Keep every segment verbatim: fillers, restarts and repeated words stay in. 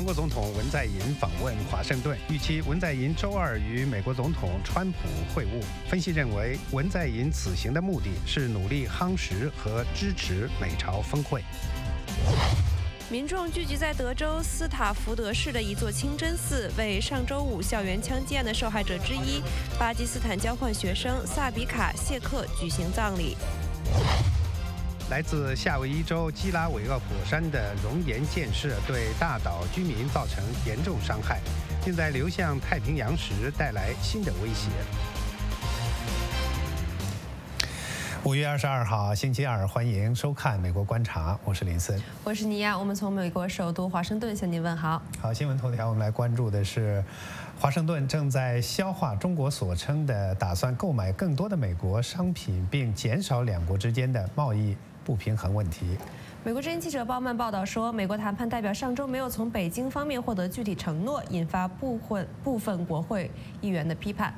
国总统文在寅访问华盛顿，预期文在寅周二与美国总统川普会晤。分析认为，文在寅此行的目的是努力夯实和支持美朝峰会。 民众聚集在德州斯塔福德市的一座清真寺，为上周五校园枪击案的受害者之一巴基斯坦交换学生萨比卡·谢克举行葬礼。 来自夏威夷州基拉韦厄火山的熔岩溅射对大岛居民造成严重伤害，并在流向太平洋时带来新的威胁。 五月二十二号，星期二，欢迎收看《美国观察》，我是林森， 我是尼亚，我们从美国首都华盛顿向您问好。 好，新闻头条，我们来关注的是，华盛顿正在消化中国所称的打算购买更多的美国商品，并减少两国之间的贸易不平衡问题。 美国之音记者鲍曼报道说，美国谈判代表上周没有从北京方面获得具体承诺，引发部分部分国会议员的批判。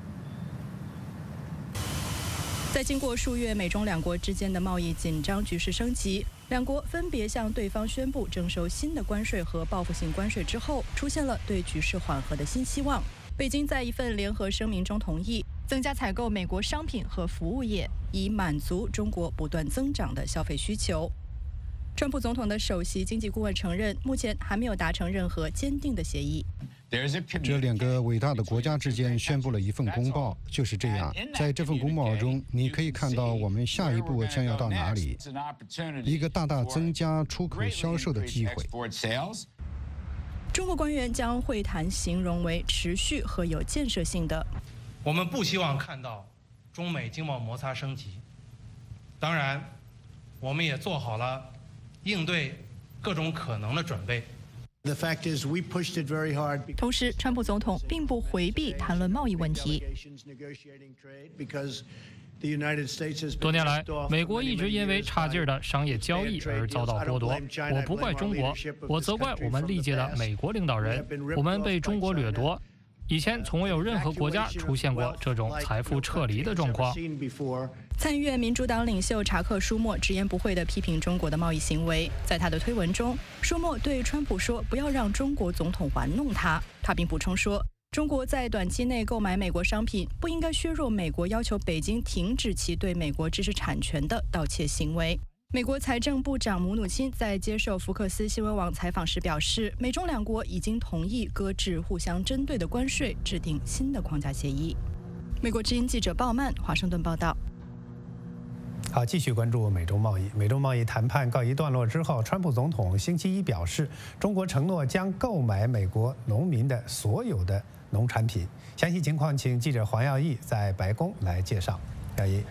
在经过数月美中两国之间的贸易紧张局势升级，两国分别向对方宣布征收新的关税和报复性关税之后，出现了对局势缓和的新希望。北京在一份联合声明中同意增加采购美国商品和服务业，以满足中国不断增长的消费需求。川普总统的首席经济顾问承认，目前还没有达成任何坚定的协议。 这两个伟大的国家之间宣布了一份公报，就是这样。在这份公报中，你可以看到我们下一步将要到哪里，一个大大增加出口销售的机会。 中国官员将会谈形容为持续和有建设性的。 我们不希望看到中美经贸摩擦升级，当然，我们也做好了应对各种可能的准备。 同时，川普总统并不回避谈论贸易问题。 多年来，美国一直因为差劲儿的商业交易而遭到剥夺。我不怪中国，我责怪我们历届的美国领导人。我们被中国掠夺。以前从未有任何国家出现过这种财富撤离的状况。 参议院民主党领袖查克·舒默直言不讳地批评中国的贸易行为。在他的推文中，舒默对川普说：“不要让中国总统玩弄他。”他并补充说，中国在短期内购买美国商品，不应该削弱美国要求北京停止其对美国知识产权的盗窃行为。美国财政部长姆努钦在接受福克斯新闻网采访时表示，美中两国已经同意搁置互相针对的关税，制定新的框架协议。美国之音记者鲍曼华盛顿报道。 好，继续关注美中贸易。美中贸易谈判告一段落之后，川普总统星期一表示，中国承诺将购买美国农民的所有的农产品。详细情况，请记者黄耀义在白宫来介绍。耀义。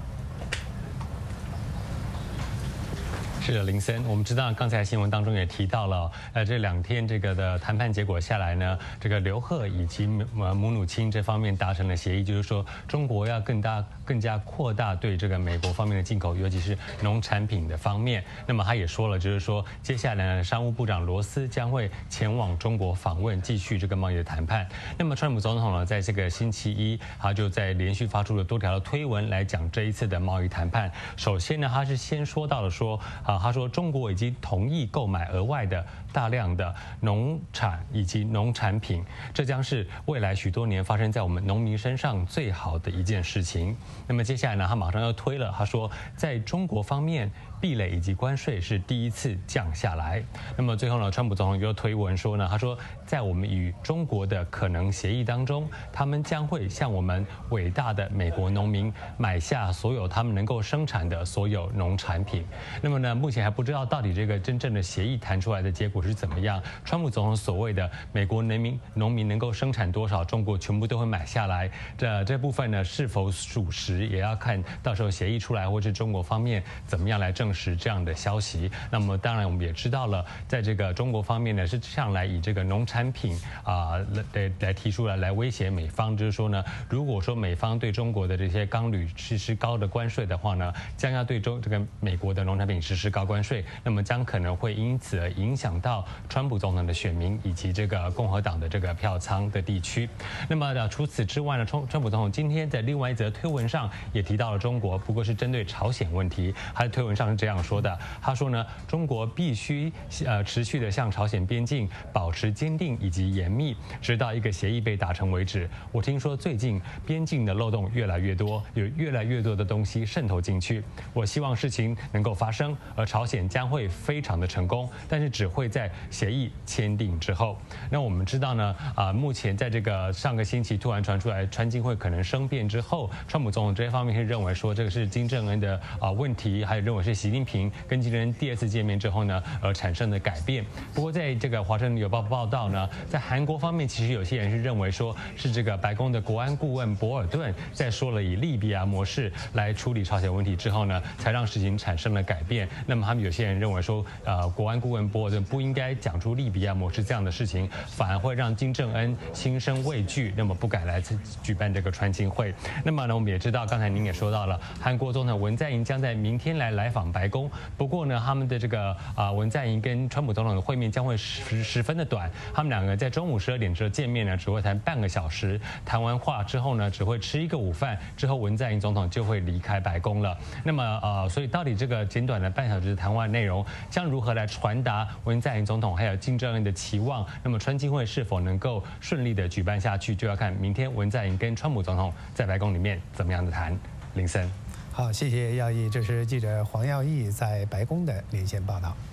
是的，林森，我们知道刚才新闻当中也提到了，呃，这两天这个的谈判结果下来呢，这个刘鹤以及呃姆努钦这方面达成了协议，就是说中国要更大、更加扩大对这个美国方面的进口，尤其是农产品的方面。那么他也说了，就是说接下来呢，商务部长罗斯将会前往中国访问，继续这个贸易的谈判。那么川普总统呢，在这个星期一，他就在连续发出了多条的推文来讲这一次的贸易谈判。首先呢，他是先说到了说啊。他说，中国已经同意购买额外的大量的农产以及农产品，这将是未来许多年发生在我们农民身上最好的一件事情。那么接下来呢，他马上要推了，他说，在中国方面，壁垒以及关税是第一次降下来。那么最后呢，川普总统又推文说呢，他说，在我们与中国的可能协议当中，他们将会向我们伟大的美国农民买下所有他们能够生产的所有农产品。那么呢，目前还不知道到底这个真正的协议谈出来的结果是怎么样。川普总统所谓的美国农民农民能够生产多少，中国全部都会买下来，这这部分呢是否属实，也要看到时候协议出来，或是中国方面怎么样来证实这样的消息。那么当然我们也知道了，在这个中国方面呢，是向来以这个农产品啊来来提出来来威胁美方，就是说呢，如果说美方对中国的这些钢铝实施高的关税的话呢，将要对中这个美国的农产品实施高关税，那么将可能会因此而影响到川普总统的选民以及这个共和党的这个票仓的地区。那么呢，除此之外呢，川川普总统今天在另外一则推文上也提到了中国，不过是针对朝鲜问题。他的推文上是这样说的，他说呢，中国必须呃持续的向朝鲜边境保持坚定以及严密，直到一个协议被达成为止。我听说最近边境的漏洞越来越多，有越来越多的东西渗透进去。我希望事情能够发生，而朝鲜将会非常的成功，但是只会在协议签订之后。那我们知道呢，啊、呃，目前在这个上个星期突然传出来川金会可能生变之后，川普总统这方面是认为说这个是金正恩的啊、呃、问题，还有认为是习近平跟金正恩第二次见面之后呢，而产生的改变。不过在这个华盛顿邮报报道呢，在韩国方面，其实有些人是认为说是这个白宫的国安顾问博尔顿在说了以利比亚模式来处理朝鲜问题之后呢，才让事情产生了改变。那么他们有些人认为说，呃，国安顾问博尔顿不应该讲出利比亚模式这样的事情，反而会让金正恩心生畏惧，那么不敢来举办这个川金会。那么呢，我们也知道，刚才您也说到了，韩国总统文在寅将在明天来来访白宫。不过呢，他们的这个啊、呃、文在寅跟川普总统的会面将会十十分的短，他们两个在中午十二点之后见面呢，只会谈半个小时，谈完话之后呢，只会吃一个午饭，之后文在寅总统就会离开白宫了。那么呃，所以到底这个简短的半小时的谈话内容将如何来传达文在寅总统还有金正恩的期望？那么川金会是否能够顺利的举办下去，就要看明天文在寅跟川普总统在白宫里面怎么样的谈。林森， 好，谢谢耀义，这是记者黄耀义在白宫的连线报道。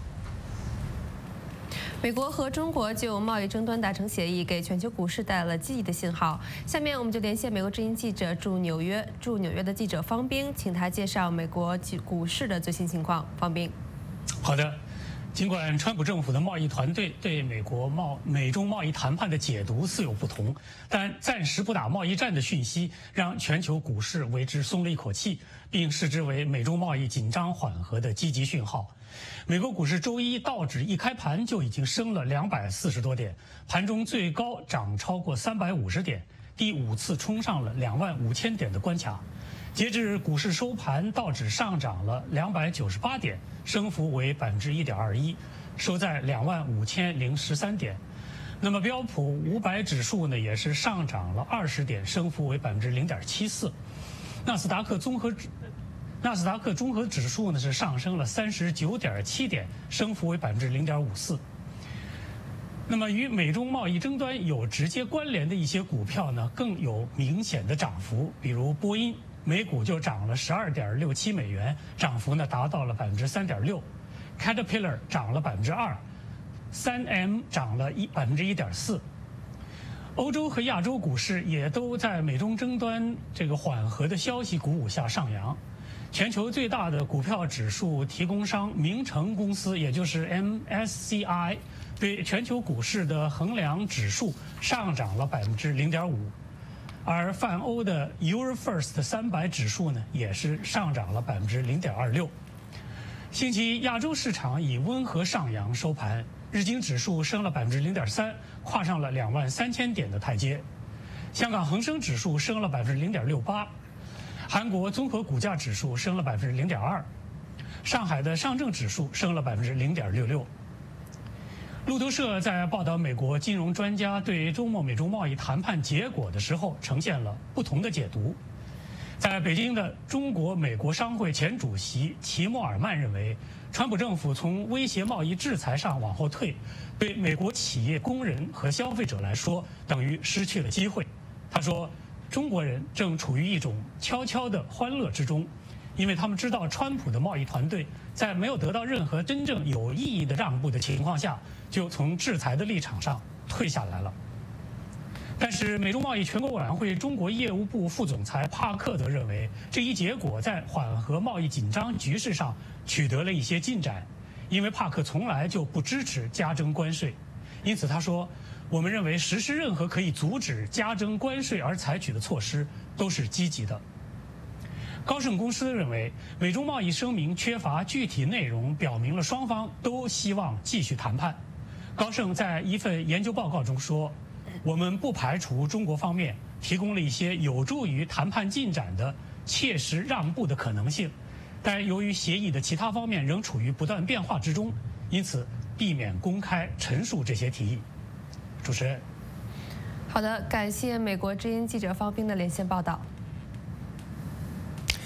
美国和中国就贸易争端达成协议，给全球股市带来了积极的信号。下面我们就连线美国之音记者驻纽约驻纽约的记者方冰，请他介绍美国股市的最新情况。方冰， 好的。尽管川普政府的贸易团队对美国贸美中贸易谈判的解读似有不同，但暂时不打贸易战的讯息让全球股市为之松了一口气，并视之为美中贸易紧张缓和的积极讯号。美国股市周一道指一开盘就已经升了两百四十多点，盘中最高涨超过三百五十点，第五次冲上了两万五千点的关卡。截至股市收盘，道指上涨了两百九十八点，升幅为百分之一点二一，收在两万五千零十三点。那么标普五百指数呢，也是上涨了二十点，升幅为百分之零点七四。纳斯达克综合指纳斯达克综合指数呢是上升了三十九点七点，升幅为百分之零点五四。那么与美中贸易争端有直接关联的一些股票呢，更有明显的涨幅，比如波音。每股就涨了十二点六七美元，涨幅呢达到了百分之三点六。Caterpillar 涨了百分之二，三 M 涨了一百分之一点四。欧洲和亚洲股市也都在美中争端这个缓和的消息鼓舞下上扬。全球最大的股票指数提供商明晟公司，也就是 M S C I， 对全球股市的衡量指数上涨了百分之零点五。而泛欧的 Eurofirst 三百指数呢，也是上涨了百分之零点二六。星期一亚洲市场以温和上扬收盘，日经指数升了百分之零点三，跨上了两万三千点的台阶。香港恒生指数升了百分之零点六八，韩国综合股价指数升了百分之零点二，上海的上证指数升了百分之零点六六。路透社在报道美国金融专家对周末美中贸易谈判结果的时候，呈现了不同的解读。在北京的中国美国商会前主席齐默尔曼认为，川普政府从威胁贸易制裁上往后退，对美国企业、工人和消费者来说，等于失去了机会。他说，中国人正处于一种悄悄的欢乐之中，因为他们知道川普的贸易团队在没有得到任何真正有意义的让步的情况下，就从制裁的立场上退下来了。但是美中贸易全国委员会中国业务部副总裁帕克则认为，这一结果在缓和贸易紧张局势上取得了一些进展，因为帕克从来就不支持加征关税。因此他说，我们认为实施任何可以阻止加征关税而采取的措施都是积极的。高盛公司认为，美中贸易声明缺乏具体内容，表明了双方都希望继续谈判。高盛在一份研究报告中说，我们不排除中国方面提供了一些有助于谈判进展的切实让步的可能性，但由于协议的其他方面仍处于不断变化之中，因此避免公开陈述这些提议。主持人， 好的，感谢美国之音记者方冰的连线报道。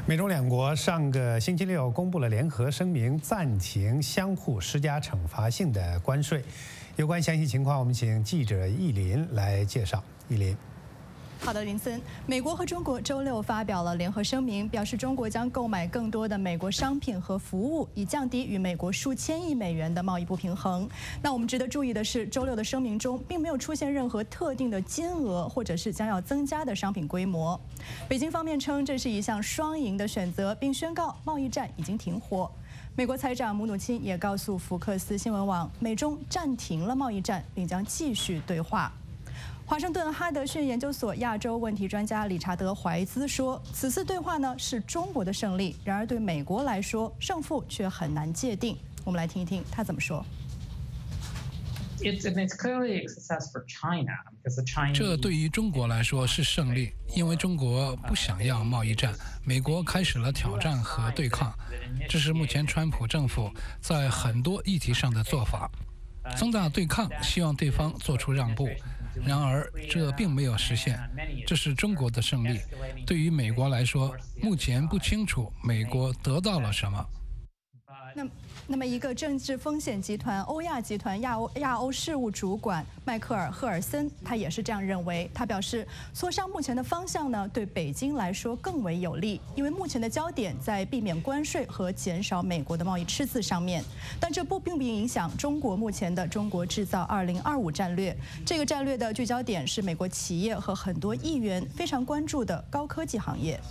美中两国上个星期六公布了联合声明，暂停相互施加惩罚性的关税。有关详细情况，我们请记者易林来介绍。易林。 好的，林森，美国和中国周六发表了联合声明，表示中国将购买更多的美国商品和服务，以降低与美国数千亿美元的贸易不平衡。那我们值得注意的是，周六的声明中并没有出现任何特定的金额或者是将要增加的商品规模。北京方面称这是一项双赢的选择，并宣告贸易战已经停火。美国财长姆努钦也告诉福克斯新闻网，美中暂停了贸易战，并将继续对话。华盛顿哈德逊研究所亚洲问题专家理查德·怀兹说：“此次对话呢是中国的胜利，然而对美国来说，胜负却很难界定。”我们来听一听他怎么说。 这对于中国来说是胜利，因为中国不想要贸易战，美国开始了挑战和对抗。这是目前川普政府在很多议题上的做法，增大对抗，希望对方做出让步。然而，这并没有实现，这是中国的胜利。对于美国来说，目前不清楚美国得到了什么。 那那么，一个政治风险集团欧亚集团亚欧亚欧事务主管迈克尔·赫尔森，他也是这样认为。他表示，磋商目前的方向呢，对北京来说更为有利，因为目前的焦点在避免关税和减少美国的贸易赤字上面。但这不并不影响中国目前的中国制造二零二五战略。这个战略的聚焦点是美国企业和很多议员非常关注的高科技行业。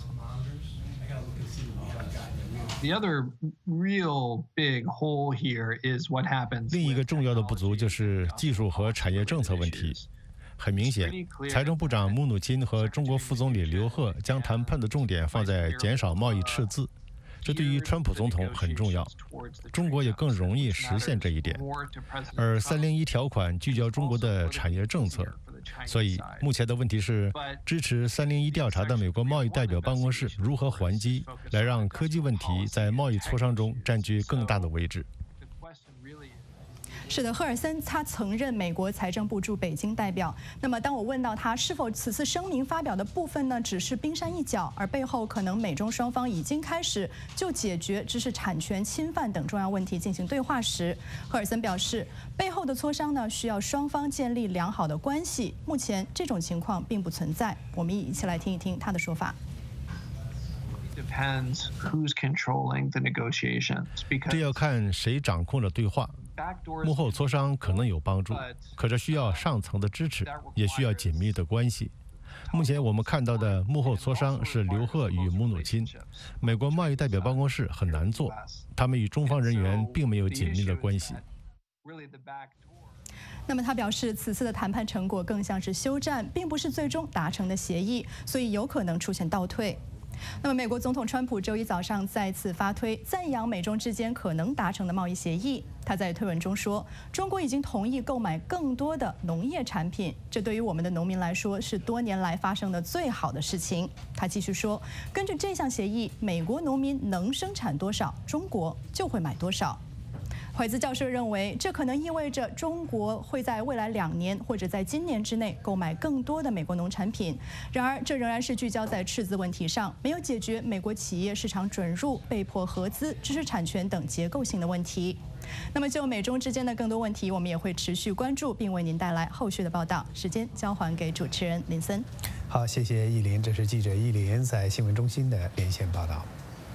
The other real big hole here is what happens. 另一个重要的不足就是技术和产业政策问题。很明显，财政部长穆努钦和中国副总理刘鹤将谈判的重点放在减少贸易赤字，这对于川普总统很重要。中国也更容易实现这一点。而三零一条款聚焦中国的产业政策。所以，目前的问题是，支持三零一调查的美国贸易代表办公室如何还击，来让科技问题在贸易磋商中占据更大的位置。 是的，赫尔森他曾任美国财政部驻北京代表。那么，当我问到他是否此次声明发表的部分呢，只是冰山一角，而背后可能美中双方已经开始就解决知识产权侵犯等重要问题进行对话时，赫尔森表示，背后的磋商呢需要双方建立良好的关系。目前这种情况并不存在。我们一起来听一听他的说法。 这要看谁掌控着对话。幕后磋商可能有帮助，可这需要上层的支持，也需要紧密的关系。目前我们看到的幕后磋商是刘鹤与穆努钦，美国贸易代表办公室很难做，他们与中方人员并没有紧密的关系。 那么他表示，此次的谈判成果更像是休战，并不是最终达成的协议，所以有可能出现倒退。那么，美国总统川普周一早上再次发推，赞扬美中之间可能达成的贸易协议。他在推文中说，中国已经同意购买更多的农业产品，这对于我们的农民来说是多年来发生的最好的事情。他继续说，根据这项协议，美国农民能生产多少，中国就会买多少。怀兹教授认为，这可能意味着中国会在未来两年或者在今年之内购买更多的美国农产品。然而，这仍然是聚焦在赤字问题上，没有解决美国企业市场准入、被迫合资、知识产权等结构性的问题。那么，就美中之间的更多问题，我们也会持续关注，并为您带来后续的报道。时间交还给主持人林森。 好，谢谢易林，这是记者易林在新闻中心的连线报道。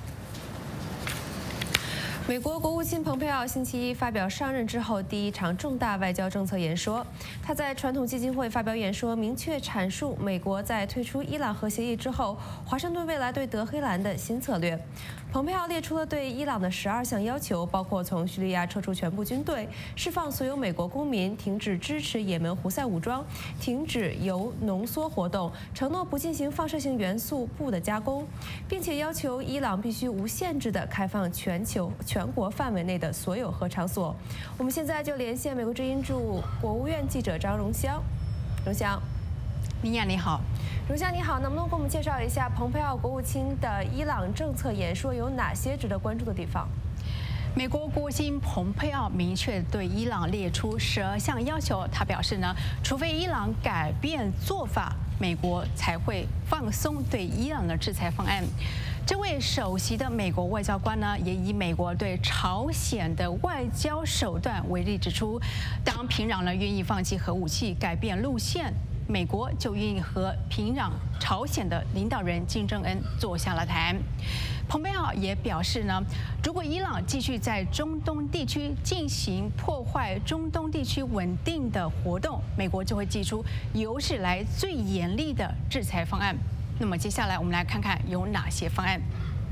美国国务卿蓬佩奥星期一发表上任之后第一场重大外交政策演说。他在传统基金会发表演说，明确阐述美国在退出伊朗核协议之后，华盛顿未来对德黑兰的新策略。蓬佩奥列出了对伊朗的十二项要求，包括从叙利亚撤出全部军队、释放所有美国公民、停止支持也门胡塞武装、停止铀浓缩活动、承诺不进行放射性元素钚的加工，并且要求伊朗必须无限制地开放全球。全国范围内的所有核场所。我们现在就连线美国之音驻国务院记者张荣香。荣香， 米娅你好。 荣香你好，能不能给我们介绍一下蓬佩奥国务卿的伊朗政策演说有哪些值得关注的地方？ 美国国务卿蓬佩奥明确对伊朗列出十二项要求，他表示呢，除非伊朗改变做法，美国才会放松对伊朗的制裁方案。 这位首席的美国外交官呢，也以美国对朝鲜的外交手段为例，指出，当平壤呢愿意放弃核武器、改变路线，美国就愿意和平壤朝鲜的领导人金正恩坐下来谈。蓬佩奥也表示呢，如果伊朗继续在中东地区进行破坏中东地区稳定的活动，美国就会祭出有史来最严厉的制裁方案。那么接下来我们来看看有哪些方案。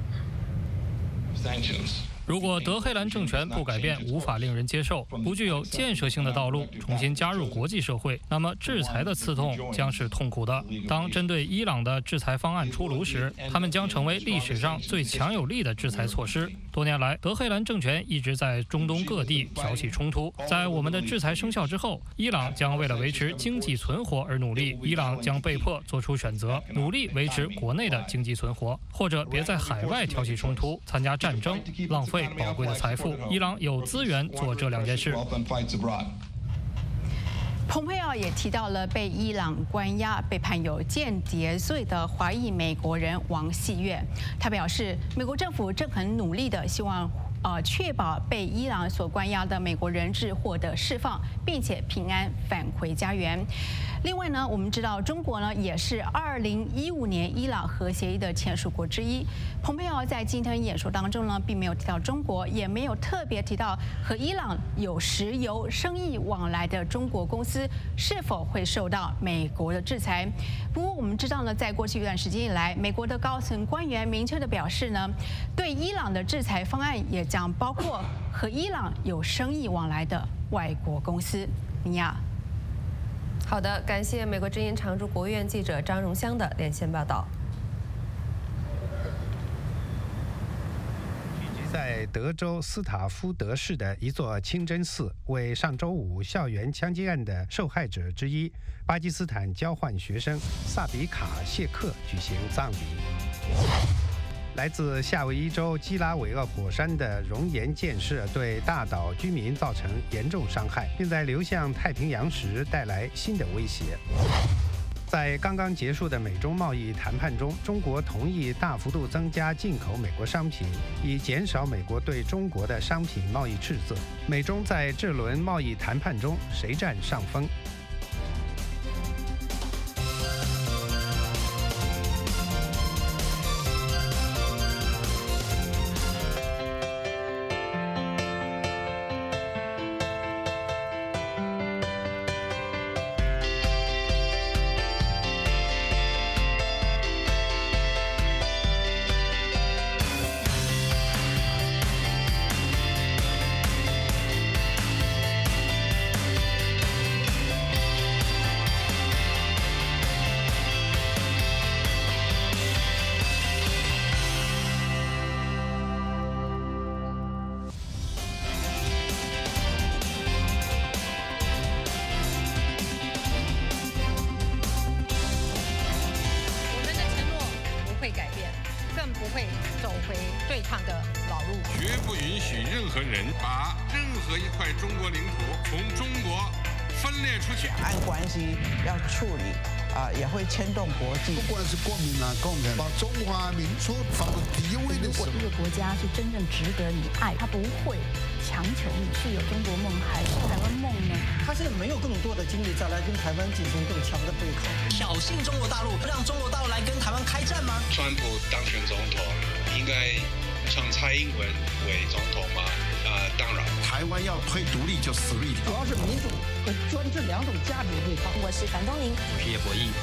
如果德黑兰政权不改变，无法令人接受，不具有建设性的道路，重新加入国际社会，那么制裁的刺痛将是痛苦的。当针对伊朗的制裁方案出炉时，他们将成为历史上最强有力的制裁措施。多年来，德黑兰政权一直在中东各地挑起冲突。在我们的制裁生效之后，伊朗将为了维持经济存活而努力，伊朗将被迫做出选择，努力维持国内的经济存活，或者别在海外挑起冲突，参加战争，浪费宝贵的财富。伊朗有资源做这两件事。 蓬佩奥也提到了被伊朗关押、被判有间谍罪的华裔美国人王锡月。他表示，美国政府正很努力的希望呃确保被伊朗所关押的美国人质获得释放，并且平安返回家园。另外呢，我们知道中国呢也是二零一五年伊朗核协议的签署国之一。蓬佩奥在今天演说当中呢，并没有提到中国，也没有特别提到和伊朗有石油生意往来的中国公司是否会受到美国的制裁。不过我们知道呢，在过去一段时间以来，美国的高层官员明确的表示呢，对伊朗的制裁方案也将包括和伊朗有生意往来的外国公司。尼亚。 好的，感谢美国之音常驻国务院记者张荣香的连线报道。 在德州斯塔夫德市的一座清真寺，为上周五校园枪击案的受害者之一巴基斯坦交换学生萨比卡谢克举行葬礼。来自夏威夷州基拉韦厄火山的熔岩溅射对大岛居民造成严重伤害，并在流向太平洋时带来新的威胁。在刚刚结束的美中贸易谈判中，中国同意大幅度增加进口美国商品，以减少美国对中国的商品贸易赤字。美中在这轮贸易谈判中谁占上风？ 牵动国际， 不管是国民啊、共产，把中华民族放到第一位的时候， 如果这个国家是真正值得你爱，他不会强求你是有中国梦还是台湾梦呢？ 他现在没有更多的精力再来跟台湾进行更强的对抗， 挑衅中国大陆，让中国大陆来跟台湾开战吗？ 川普当选总统，应该让蔡英文为总统吗？呃，当然， 台湾要推独立就死路一条。 主要是民主和专制两种价值对抗。 我是樊东宁， 我是叶博弈。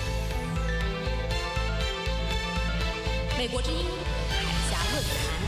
美国之音海峡论坛。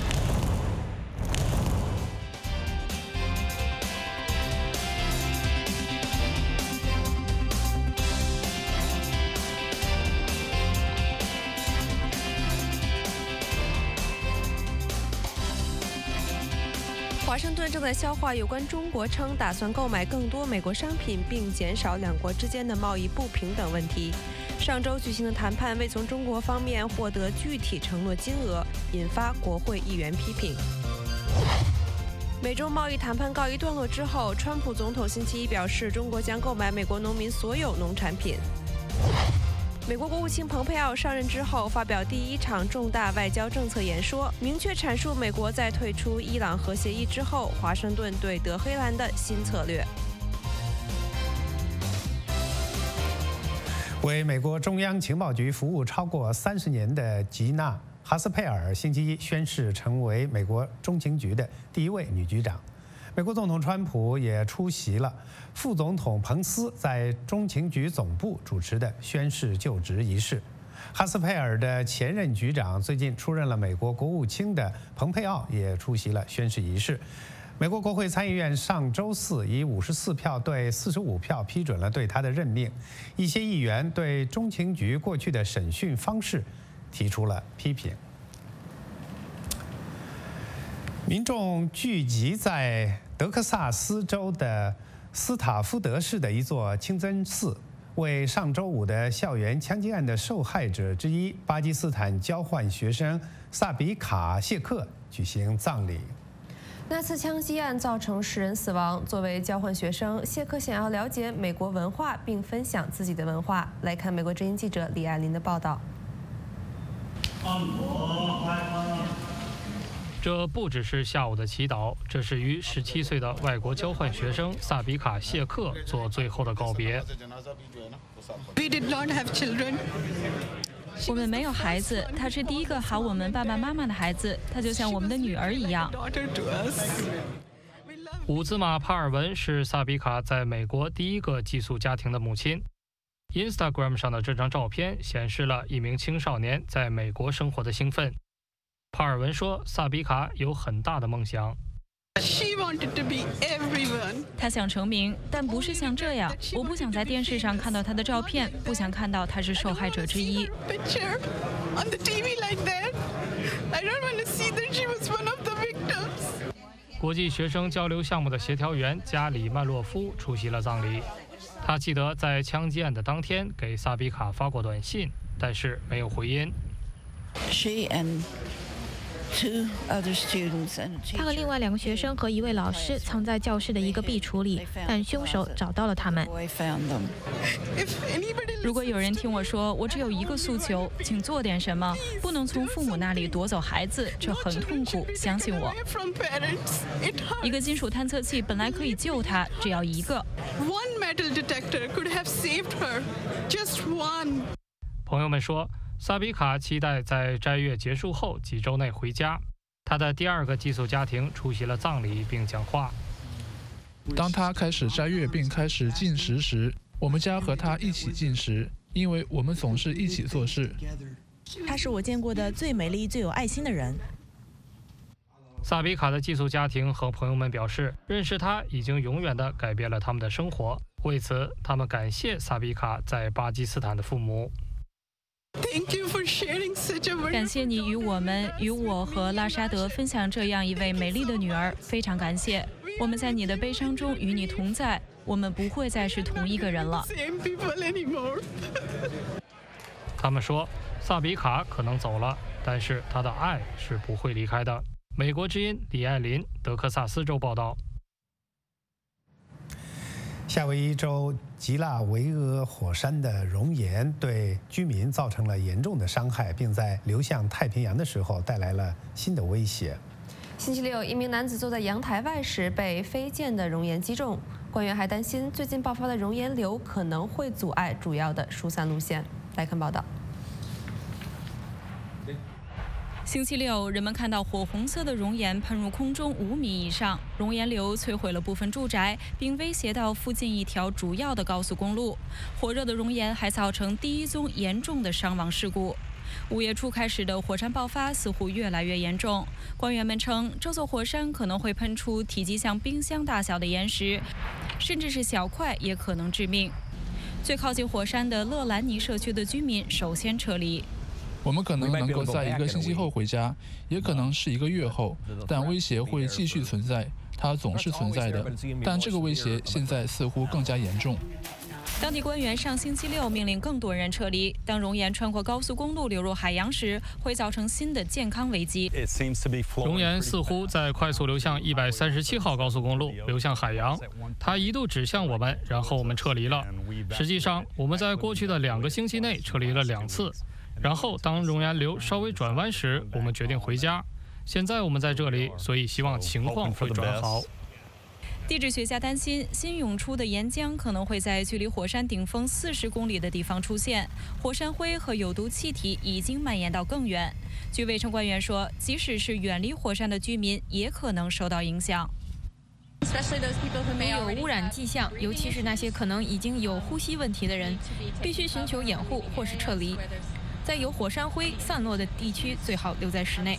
华盛顿正在消化有关中国称打算购买更多美国商品，并减少两国之间的贸易不平等问题。上周举行的谈判未从中国方面获得具体承诺金额，引发国会议员批评。美中贸易谈判告一段落之后，川普总统星期一表示，中国将购买美国农民所有农产品。 美国国务卿蓬佩奥上任之后，发表第一场重大外交政策演说，明确阐述美国在退出伊朗核协议之后，华盛顿对德黑兰的新策略。 为美国中央情报局服务超过三十年的吉娜·哈斯佩尔星期一宣誓成为美国中情局的第一位女局长。美国总统川普也出席了副总统彭斯在中情局总部主持的宣誓就职仪式。哈斯佩尔的前任局长最近出任了美国国务卿的蓬佩奥也出席了宣誓仪式。美国国会参议院上周四以五十四票对四十五票批准了对他的任命。一些议员对中情局过去的审讯方式提出了批评。民众聚集在德克萨斯州的斯塔夫德市的一座清真寺，为上周五的校园枪击案的受害者之一巴基斯坦交换学生萨比卡·谢克举行葬礼。 那次枪击案造成十人死亡。作为交换学生，谢克想要了解美国文化并分享自己的文化。来看美国之音记者李爱林的报道。 这不只是下午的祈祷，这是与十七岁的外国交换学生萨比卡·谢克做最后的告别。 We did not have children. 我们没有孩子，他是第一个喊我们爸爸妈妈的孩子，他就像我们的女儿一样。 伍兹玛·帕尔文是萨比卡在美国第一个寄宿家庭的母亲。Instagram 上的这张照片显示了一名青少年在美国生活的兴奋。帕尔文说，萨比卡有很大的梦想。 She wanted to be everyone. 她想成名，但不是像这样。我不想在电视上看到她的照片，不想看到她是受害者之一。 Picture on the T V like that. I don't want to see that she was one of the victims. 国际学生交流项目的协调员加里曼洛夫出席了葬礼。他记得在枪击案的当天给萨比卡发过短信，但是没有回音。 She and 他和另外两个学生和一位老师藏在教室的一个壁橱里，但凶手找到了他们。 如果有人听我说我只有一个诉求，请做点什么，不能从父母那里夺走孩子，这很痛苦，相信我。一个金属探测器本来可以救他，只要一个。 朋友们说，萨比卡期待在斋月结束后几周内回家。他的第二个寄宿家庭出席了葬礼并讲话。 当他开始斋月并开始进食时，我们家和他一起进食，因为我们总是一起做事。 他是我见过的最美丽、最有爱心的人。 萨比卡的寄宿家庭和朋友们表示，认识他已经永远地改变了他们的生活。为此，他们感谢萨比卡在巴基斯坦的父母。 感谢你与我们、与我和拉沙德分享这样一位美丽的女儿，非常感谢。我们在你的悲伤中与你同在，我们不会再是同一个人了。 他们说，萨比卡可能走了，但是他的爱是不会离开的。美国之音李爱林，德克萨斯州报道。 夏威夷州吉拉维厄火山的熔岩对居民造成了严重的伤害，并在流向太平洋的时候带来了新的威胁。 星期六，一名男子坐在阳台外时被飞溅的熔岩击中。官员还担心，最近爆发的熔岩流可能会阻碍主要的疏散路线。来看报道。 星期六，人们看到火红色的熔岩喷入空中五米以上，熔岩流摧毁了部分住宅，并威胁到附近一条主要的高速公路。火热的熔岩还造成第一宗严重的伤亡事故。五月初开始的火山爆发似乎越来越严重。官员们称，这座火山可能会喷出体积像冰箱大小的岩石，甚至是小块也可能致命。最靠近火山的勒兰尼社区的居民首先撤离。 我们可能能够在一个星期后回家，也可能是一个月后，但威胁会继续存在，它总是存在的。但这个威胁现在似乎更加严重。 当地官员上星期六命令更多人撤离。当熔岩穿过高速公路流入海洋时，会造成新的健康危机。 熔岩似乎在快速流向一百三十七号高速公路，流向海洋。它一度指向我们，然后我们撤离了。实际上，我们在过去的两个星期内撤离了两次。然后，当熔岩流稍微转弯时，我们决定回家。现在我们在这里，所以希望情况会转好。 地质学家担心，新涌出的岩浆可能会在距离火山顶峰四十公里的地方出现，火山灰和有毒气体已经蔓延到更远。据卫生官员说，即使是远离火山的居民，也可能受到影响。 没有污染迹象，尤其是那些可能已经有呼吸问题的人，必须寻求掩护或是撤离。在有火山灰散落的地区，最好留在室内。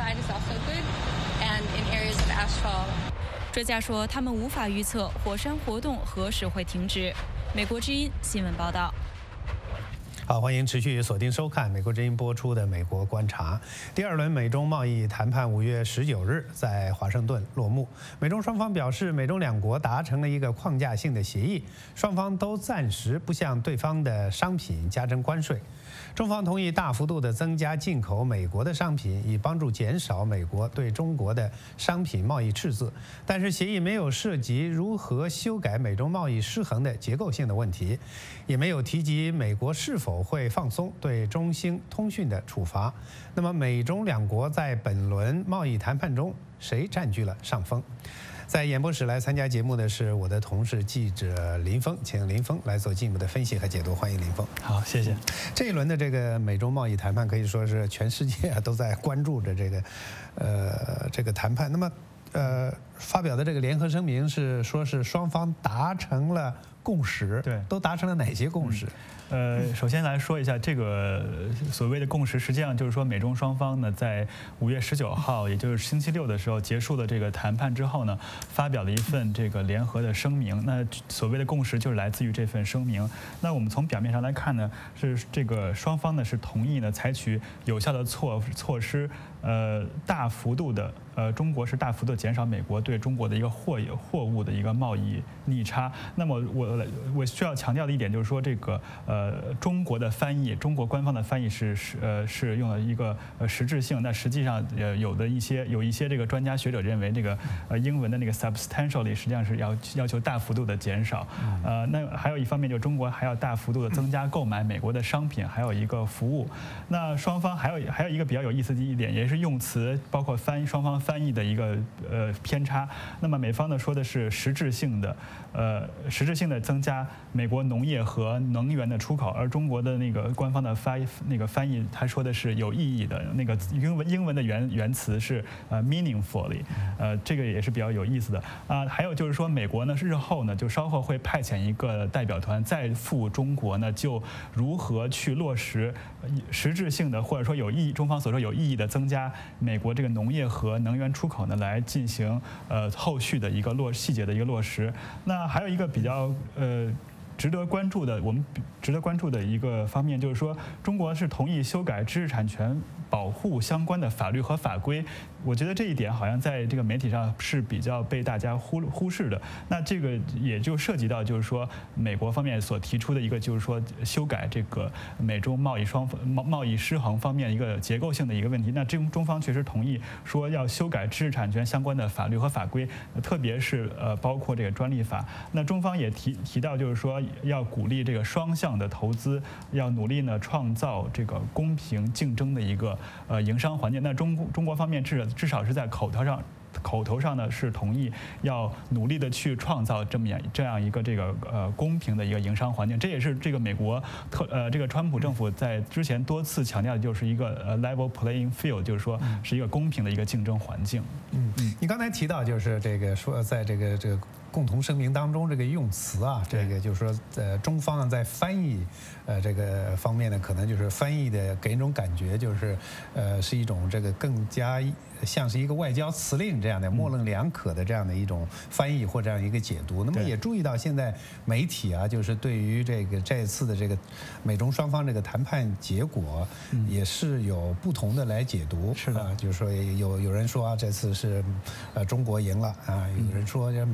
专家说，他们无法预测火山活动何时会停止。美国之音新闻报道。 好，欢迎持续锁定收看美国之音播出的《美国观察》。第二轮美中贸易谈判五月十九日在华盛顿落幕。美中双方表示，美中两国达成了一个框架性的协议，双方都暂时不向对方的商品加征关税。中方同意大幅度地增加进口美国的商品，以帮助减少美国对中国的商品贸易赤字。但是协议没有涉及如何修改美中贸易失衡的结构性的问题，也没有提及美国是否会放松对中兴通讯的处罚。那么美中两国在本轮贸易谈判中，谁占据了上风？在演播室来参加节目的是我的同事记者林峰，请林峰来做进一步的分析和解读。欢迎林峰。 好，谢谢。 这一轮的这个美中贸易谈判可以说是全世界都在关注着这个，呃，这个谈判。那么，呃，发表的这个联合声明是说是双方达成了共识， 对， 都达成了哪些共识？嗯呃，首先来说一下这个所谓的共识，实际上就是说美中双方呢，在五月十九号，也就是星期六的时候结束了这个谈判之后呢，发表了一份这个联合的声明。那所谓的共识就是来自于这份声明。那我们从表面上来看呢，是这个双方呢是同意呢采取有效的措措施，呃，大幅度的呃，中国是大幅度减少美国对中国的一个货货物的一个贸易逆差。那么我我需要强调的一点就是说，这个呃。呃，中国的翻译，中国官方的翻译是是呃是用了一个呃实质性，那实际上呃有的一些有一些这个专家学者认为这个呃英文的那个 substantially 实际上是要要求大幅度的减少，呃那还有一方面就是中国还要大幅度的增加购买美国的商品，还有一个服务。那双方还有还有一个比较有意思的一点，也是用词包括翻译双方翻译的一个呃偏差。那么美方呢说的是实质性的呃实质性的增加美国农业和能源的出口，而中国的那个官方的翻那个翻译，他说的是有意义的。那个英文英文的原原词是呃 meaningfully， 呃，这个也是比较有意思的啊。还有就是说，美国呢日后呢就稍后会派遣一个代表团再赴中国呢，就如何去落实实质性的或者说有意义，中方所说有意义的增加美国这个农业和能源出口呢，来进行呃后续的一个落细节的一个落实。那还有一个比较呃。值得关注的，我们值得关注的一个方面就是说，中国是同意修改知识产权保护相关的法律和法规。我觉得这一点好像在这个媒体上是比较被大家忽忽视的。那这个也就涉及到就是说，美国方面所提出的一个就是说修改这个美中贸易双方贸贸易失衡方面一个结构性的一个问题。那中中方确实同意说要修改知识产权相关的法律和法规，特别是呃包括这个专利法。那中方也提提到就是说。要鼓励这个双向的投资，要努力呢创造这个公平竞争的一个呃营商环境。那中中国方面至至少是在口头上。口头上呢是同意要努力的去创造这么样这样一个这个呃公平的一个营商环境，这也是这个美国特呃这个川普政府在之前多次强调的就是一个呃 level playing field， 就是说是一个公平的一个竞争环境。 嗯嗯，你刚才提到就是这个说在这个这个共同声明当中这个用词啊，这个就是说呃中方在翻译呃这个方面呢，可能就是翻译的给人种感觉就是呃是一种这个更加像是一个外交辞令这样的模棱两可的这样的一种翻译或这样一个解读。那么也注意到现在媒体啊，就是对于这个这次的这个美中双方这个谈判结果，也是有不同的来解读。 是的， 就是说有有人说啊，这次是呃中国赢了啊，有人说这美国赢。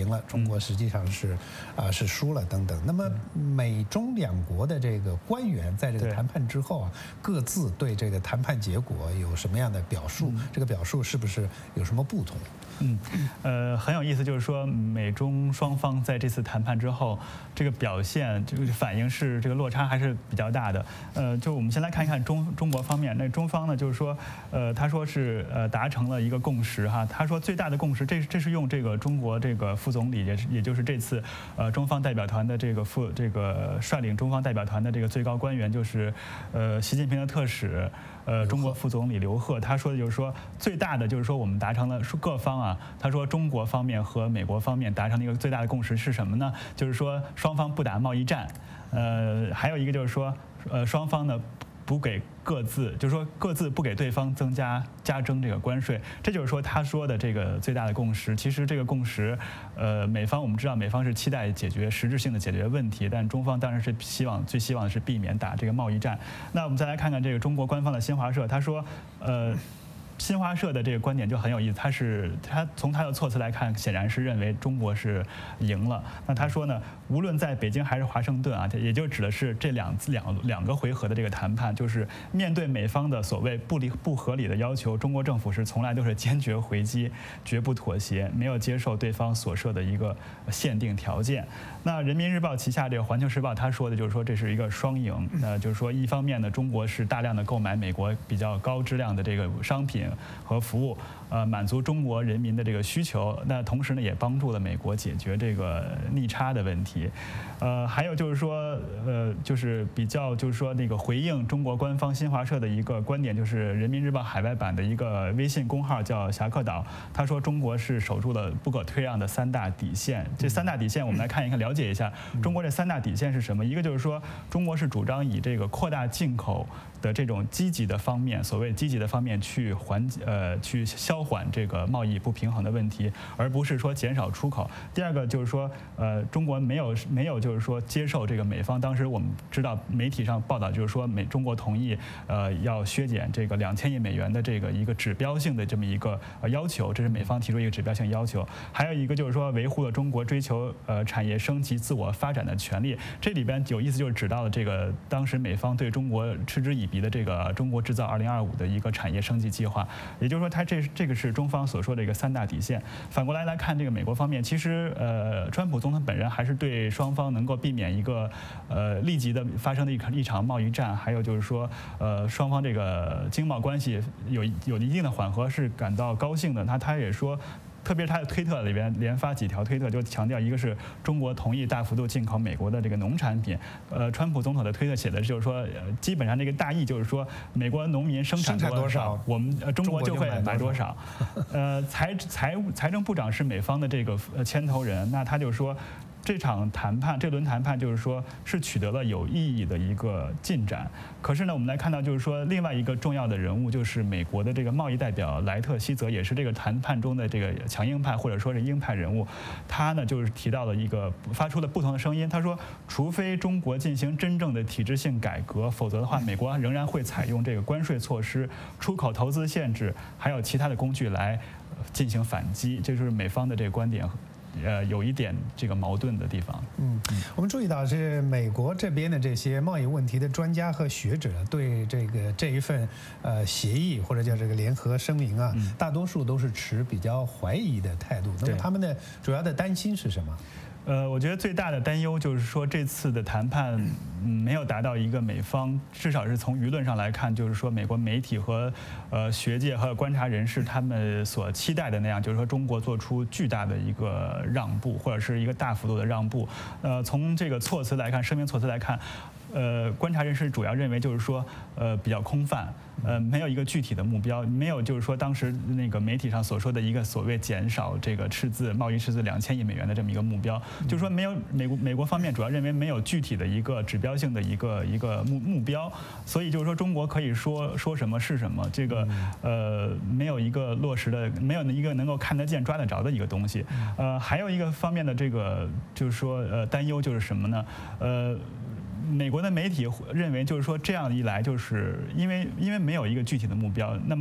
赢了，中国实际上是啊、呃、是输了等等。那么美中两国的这个官员在这个谈判之后啊，各自对这个谈判结果有什么样的表述？嗯、这个表述是不是有什么不同？ 嗯，呃，很有意思，就是说美中双方在这次谈判之后，这个表现，这个反应是这个落差还是比较大的。呃，就我们先来看一看中中国方面，那中方呢，就是说，呃，他说是呃达成了一个共识哈，他说最大的共识，这这是用这个中国这个副总理，也是也就是这次呃中方代表团的这个副这个率领中方代表团的这个最高官员，就是呃习近平的特使。呃，中国副总理刘鹤他说的就是说，最大的就是说我们达成了各方啊，他说中国方面和美国方面达成了一个最大的共识是什么呢？就是说双方不打贸易战，呃，还有一个就是说，呃，双方呢不给各自，就是说各自不给对方增加加征这个关税，这就是说他说的这个最大的共识。其实这个共识，呃，美方我们知道美方是期待解决实质性的解决问题，但中方当然是希望最希望的是避免打这个贸易战。那我们再来看看这个中国官方的新华社，他说，呃。新华社的这个观点就很有意思，他是他从他的措辞来看，显然是认为中国是赢了。那他说呢，无论在北京还是华盛顿啊，也就指的是这两两两个回合的这个谈判，就是面对美方的所谓不理不合理的要求，中国政府是从来都是坚决回击，绝不妥协，没有接受对方所设的一个限定条件。那人民日报旗下这个环球时报他说的就是说这是一个双赢，呃，就是说一方面呢，中国是大量的购买美国比较高质量的这个商品和服务，呃，满足中国人民的这个需求。那同时呢，也帮助了美国解决这个逆差的问题。呃，还有就是说，呃，就是比较就是说那个回应中国官方新华社的一个观点，就是人民日报海外版的一个微信公号叫侠客岛，他说中国是守住了不可退让的三大底线。这三大底线我们来看一看，了解一下中国这三大底线是什么。一个就是说，中国是主张以这个扩大进口的这种积极的方面，所谓积极的方面去缓呃去消缓这个贸易不平衡的问题，而不是说减少出口。第二个就是说，呃，中国没有没有就是说接受这个美方，当时我们知道媒体上报道就是说美中国同意呃要削减这个两千亿美元的这个一个指标性的这么一个呃要求，这是美方提出一个指标性要求。还有一个就是说维护了中国追求呃产业升级自我发展的权利。这里边有意思就是指到了这个当时美方对中国嗤之以鼻的这个中国制造二零二五的一个产业升级计划，也就是说它这这个是中方所说的一个三大底线。反过来来看这个美国方面，其实呃川普总统本人还是对双方能够避免一个呃立即的发生的一一场贸易战，还有就是说呃双方这个经贸关系有有一定的缓和是感到高兴的。他他也说。特别是他的推特里边连发几条推特，就强调一个是中国同意大幅度进口美国的这个农产品。呃，川普总统的推特写的就是说，呃、基本上这个大意就是说，美国农民生产多少，我们、呃、中国就会买多少。呃，财财财政部长是美方的这个牵头人，那他就说。这场谈判，这轮谈判就是说是取得了有意义的一个进展。可是呢，我们来看到就是说另外一个重要的人物就是美国的这个贸易代表莱特希泽，也是这个谈判中的这个强硬派或者说是鹰派人物。他呢就是提到了一个发出了不同的声音。他说，除非中国进行真正的体制性改革，否则的话，美国仍然会采用这个关税措施、出口投资限制，还有其他的工具来进行反击。这就是美方的这个观点。呃，有一点这个矛盾的地方。 嗯，我们注意到是美国这边的这些贸易问题的专家和学者对这个这一份呃协议或者叫这个联合声明啊，嗯、大多数都是持比较怀疑的态度。那么他们的主要的担心是什么？ 呃，我觉得最大的担忧就是说，这次的谈判嗯没有达到一个美方，至少是从舆论上来看，就是说美国媒体和呃学界和观察人士他们所期待的那样，就是说中国做出巨大的一个让步，或者是一个大幅度的让步。呃，从这个措辞来看，声明措辞来看。呃，观察人士主要认为就是说，呃，比较空泛，呃，没有一个具体的目标，没有就是说当时那个媒体上所说的一个所谓减少这个赤字贸易赤字两千亿美元的这么一个目标，就是说没有美国美国方面主要认为没有具体的一个指标性的一个一个目目标，所以就是说中国可以说说什么是什么，这个呃没有一个落实的，没有一个能够看得见抓得着的一个东西，呃，还有一个方面的这个就是说呃担忧就是什么呢？呃。美国的媒体认为，就是说这样一来，就是因为因为没有一个具体的目标，那么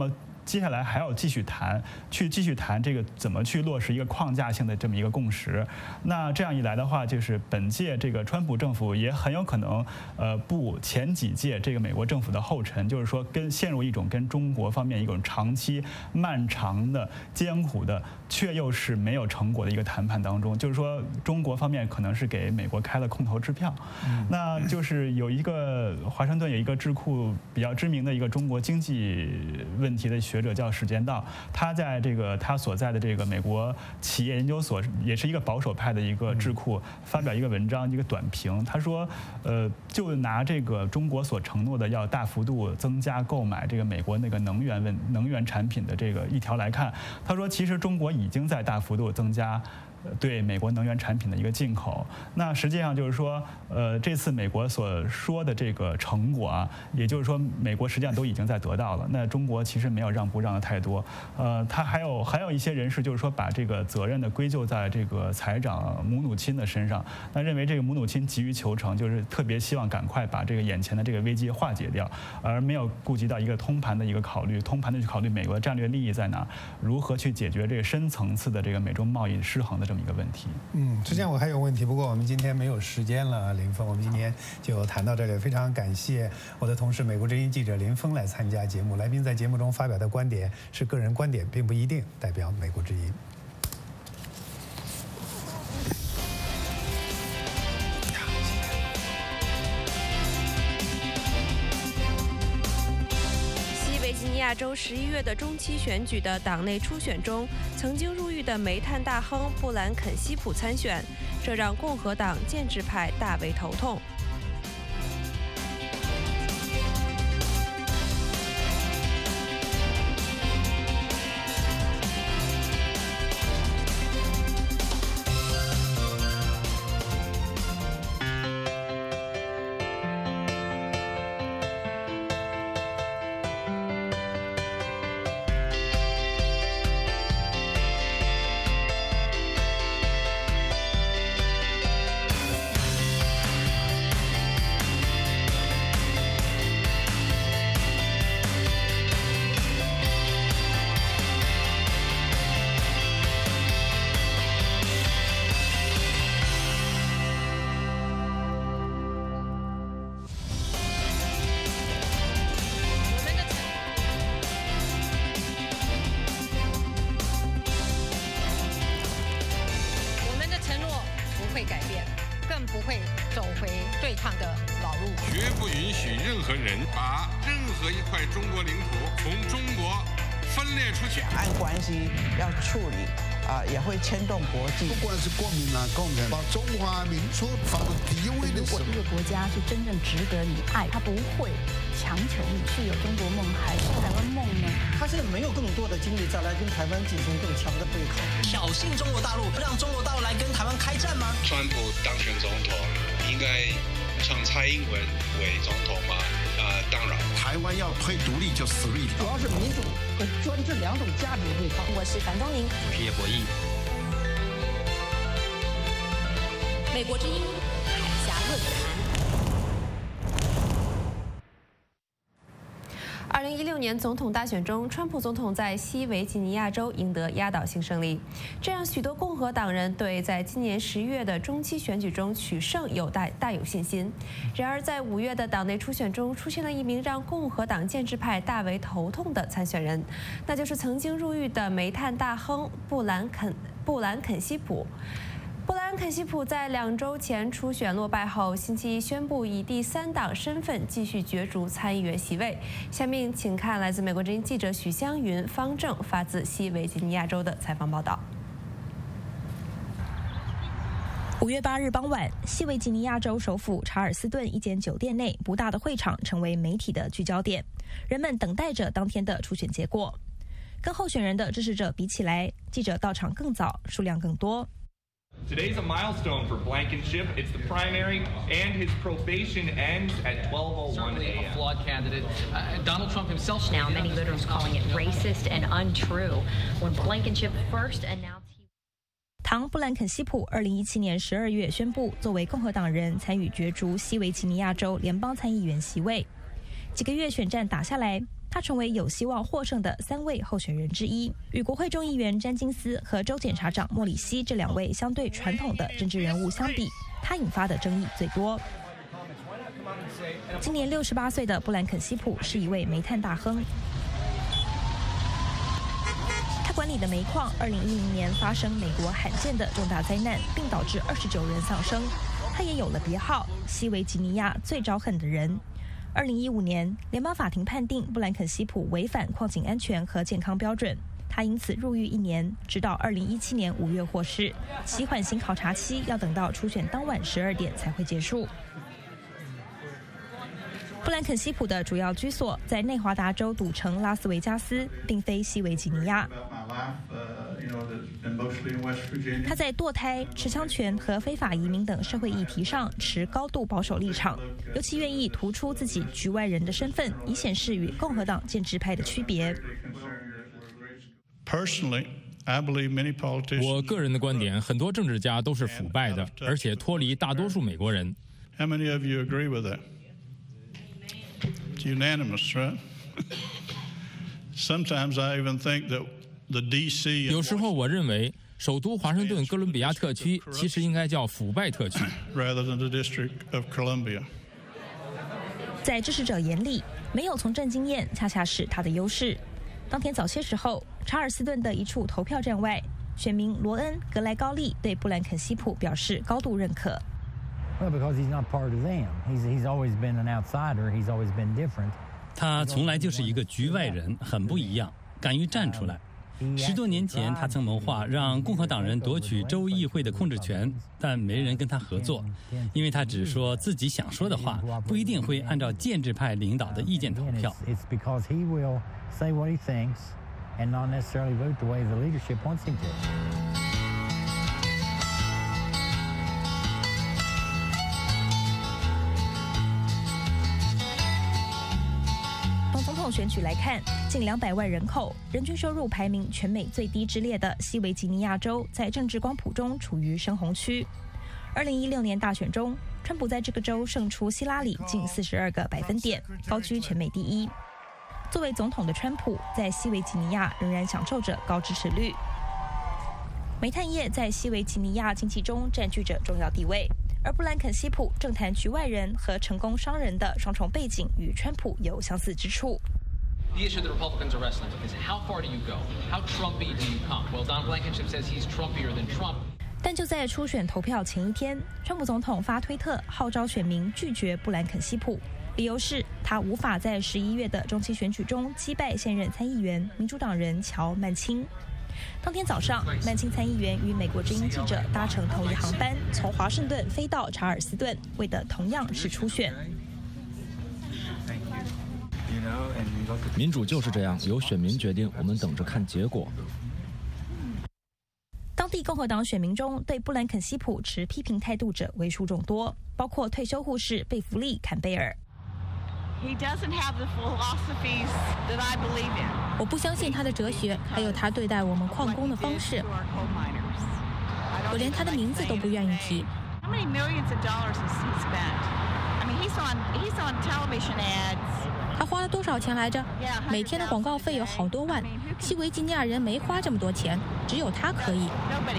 接下来还要继续谈，去继续谈这个怎么去落实一个框架性的这么一个共识。那这样一来的话，就是本届这个川普政府也很有可能呃步前几届这个美国政府的后尘，就是说跟陷入一种跟中国方面一种长期漫长的艰苦的却又是没有成果的一个谈判当中，就是说中国方面可能是给美国开了空头支票。嗯、那就是有一个华盛顿有一个智库比较知名的一个中国经济问题的学者叫史建道，他在这个他所在的这个美国企业研究所，也是一个保守派的一个智库，发表一个文章一个短评，他说，呃，就拿这个中国所承诺的要大幅度增加购买这个美国那个能源问能源产品的这个一条来看，他说其实中国已经在大幅度增加对美国能源产品的一个进口。那实际上就是说，呃，这次美国所说的这个成果啊，也就是说美国实际上都已经在得到了。那中国其实没有让步让的太多。呃，他还有还有一些人士就是说把这个责任呢归咎在这个财长姆努钦的身上。那认为这个姆努钦急于求成，就是特别希望赶快把这个眼前的这个危机化解掉，而没有顾及到一个通盘的一个考虑，通盘的去考虑美国的战略利益在哪，如何去解决这个深层次的这个美中贸易失衡的这么一个问题。 嗯，实际上我还有问题，不过我们今天没有时间了，林峰，我们今天就谈到这里。非常感谢我的同事美国之音记者林峰来参加节目。来宾在节目中发表的观点是个人观点，并不一定代表美国之音。 亚洲十一月的中期选举的党内初选中，曾经入狱的煤炭大亨布兰肯希普参选，这让共和党建制派大为头痛。 牵动国际， 不管是国民党、共产党，把中华民族放到第一位的时候， 如果一个国家是真正值得你爱，他不会强求你去有中国梦还是台湾梦呢？ 他现在没有更多的精力再来跟台湾进行更强的对抗， 挑衅中国大陆，让中国大陆来跟台湾开战吗？ 川普当选总统，应该让蔡英文为总统吗？呃，当然， 台湾要推独立就死路一条。 主要是民主和专制两种价值对抗。 我是樊东宁， 我是叶博弈。 美国之音海峡论坛。 二零一六年总统大选中，川普总统在西维吉尼亚州赢得压倒性胜利，这让许多共和党人对在今年十月的中期选举中取胜有大大有信心。然而，在五月的党内初选中，出现了一名让共和党建制派大为头痛的参选人，那就是曾经入狱的煤炭大亨布兰肯布兰肯希普。布兰肯希普在两周前初选落败后，星期一宣布以第三党身份继续角逐参议员席位。下面请看来自美国之音记者许湘云、方正发自西维吉尼亚州的采访报道。 五月八日傍晚，西维吉尼亚州首府查尔斯顿一间酒店内不大的会场成为媒体的聚焦点，人们等待着当天的初选结果。跟候选人的支持者比起来，记者到场更早，数量更多。 Today's a milestone for Blankenship. It's the primary, and his probation ends at twelve oh one a m. A flawed candidate. Uh, Donald Trump himself. Now, many voters calling it racist and untrue. When Blankenship first announced. 唐·布兰肯希普二零一七年十二月宣布，作为共和党人参与角逐西维吉尼亚州联邦参议员席位。几个月选战打下来， 他成为有希望获胜的三位候选人之一。与国会众议员詹金斯和州检察长莫里西这两位相对传统的政治人物相比，他引发的争议最多。今年六十八岁的布兰肯希普是一位煤炭大亨。他管理的煤矿，二零一零年发生美国罕见的重大灾难，并导致二十九人丧生。他也有了别号“西维吉尼亚最招恨的人”。二零一五年，联邦法庭判定布兰肯希普违反矿井安全和健康标准，他因此入狱一年，直到二零一七年五月获释。其缓刑考察期要等到初选当晚十二点才会结束。布兰肯希普的主要居所在内华达州赌城拉斯维加斯，并非西维吉尼亚。他在堕胎、持枪权和非法移民等社会议题上持高度保守立场，尤其愿意突出自己局外人的身份，以显示与共和党建制派的区别。 我个人的观点，很多政治家都是腐败的，而且脱离大多数美国人。 Unanimous, right? Sometimes I even think that the D C 有时候我认为，首都华盛顿哥伦比亚特区其实应该叫腐败特区 ，rather than the District of Columbia. 在支持者眼里，没有从政经验恰恰是他的优势。当天早些时候，查尔斯顿的一处投票站外，选民罗恩·格莱高利对布兰肯希普表示高度认可。 他从来就是一个局外人，很不一样，敢于站出来。十多年前，他曾谋划让共和党人夺取州议会的控制权，但没人跟他合作，因为他只说自己想说的话，不一定会按照建制派领导的意见投票。 选举来看，近两百万人口、人均收入排名全美最低之列的西维吉尼亚州，在政治光谱中处于深红区。二零一六年大选中，川普在这个州胜出希拉里近四十二个百分点，高居全美第一。作为总统的川普，在西维吉尼亚仍然享受着高支持率。煤炭业在西维吉尼亚经济中占据着重要地位。而布兰肯希普政坛局外人和成功商人的双重背景与川普有相似之处。 The issue that Republicans are wrestling with is how far do you go? How Trumpy do you come? Well, Don Blankenship says he's Trumpier than Trump. 但就在初选投票前一天，川普总统发推特号召选民拒绝布兰肯希普，理由是他无法在十一月的中期选举中击败现任参议员民主党人乔曼青。当天早上，曼青参议员与美国之音记者搭乘同一航班，从华盛顿飞到查尔斯顿，为的同样是初选。 民主就是这样，由选民决定，我们等着看结果。 当地共和党选民中对布兰肯希普持批评态度者为数众多，包括退休护士贝弗利·坎贝尔。 我不相信他的哲学，还有他对待我们矿工的方式。我连他的名字都不愿意提。他花了多少钱来着？每天的广告费有好多万。西维吉尼亚人没花这么多钱，只有他可以。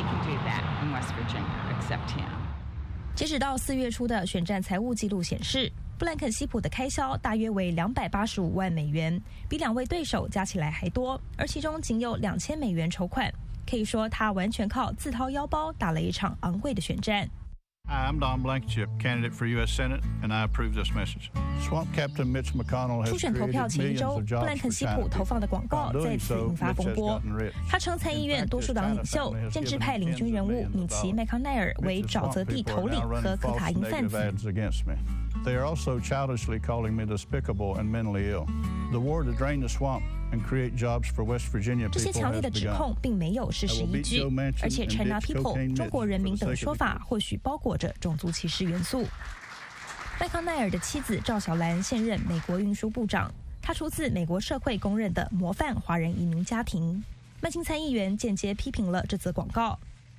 截止到四月初的选战财务记录显示，布兰肯希普的开销大约为两百八十五万美元，比两位对手加起来还多，而其中仅有两千美元筹款。可以说，他完全靠自掏腰包打了一场昂贵的选战。 Hi, I'm Don Blankenship, candidate for U S Senate, and I approve this message. Swamp Captain Mitch McConnell has 初选投票前一周，布兰肯希普投放的广告再次引发风波。他称参议院多数党领袖、建制派领军人物米奇·麦康奈尔为沼泽地头领和可卡因贩子。 They are also childishly calling me despicable and mentally ill. The war to drain the swamp and create jobs for West Virginia people 这些强烈的指控并没有事实依据，而且 China People 中国人民等说法或许包裹着种族歧视元素。麦康奈尔的妻子赵小兰现任美国运输部长，她出自美国社会公认的模范华人移民家庭。麦青参议员间接批评了这则广告。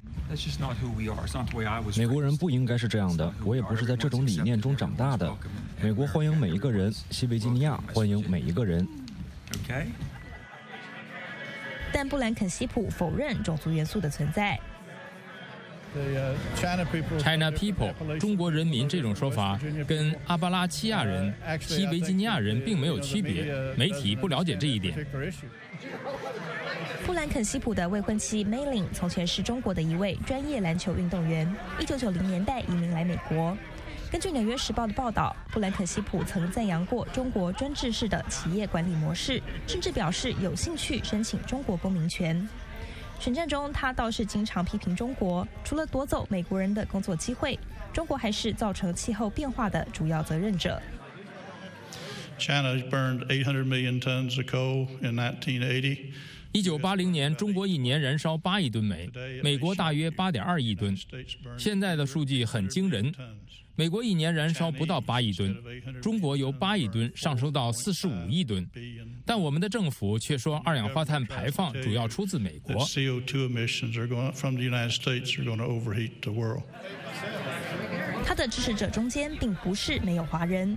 美国人不应该是这样的，我也不是在这种理念中长大的。美国欢迎每一个人，西维吉尼亚欢迎每一个人。 但布兰肯希普否认种族元素的存在。 China people 中国人民这种说法跟阿巴拉契亚人、西维吉尼亚人并没有区别，媒体不了解这一点。 布兰肯希普的未婚妻 Mei-ling 从前是中国的一位专业篮球运动员，一九九零年代移民来美国。根据《纽约时报》的报道，布兰肯希普曾赞扬过中国专制式的企业管理模式，甚至表示有兴趣申请中国公民权。选战中，他倒是经常批评中国，除了夺走美国人的工作机会，中国还是造成气候变化的主要责任者。 China burned eight hundred million tons of coal in nineteen eighty. 一九八零年，中国一年燃烧八亿吨煤，美国大约八点二亿吨。现在的数据很惊人，美国一年燃烧不到八亿吨，中国由八亿吨上升到四十五亿吨。但我们的政府却说二氧化碳排放主要出自美国。 他的支持者中间并不是没有华人。